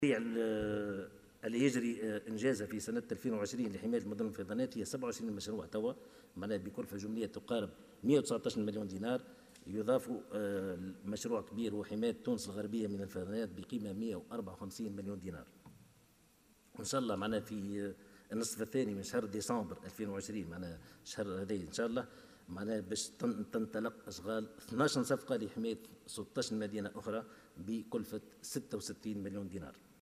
اللي يجري انجازها في سنه 2020 لحمايه المدن والفيضانات هي 27 مشروع توا، معناها بكلفه جمليه تقارب 119 مليون دينار. يضاف مشروع كبير هو حمايه تونس الغربيه من الفيضانات بقيمه 154 مليون دينار. وان شاء الله معناها في النصف الثاني من شهر ديسمبر 2020 معناها الشهر هذا ان شاء الله معناها باش تنطلق اشغال 12 صفقه لحمايه 16 مدينه اخرى بكلفه 66 مليون دينار.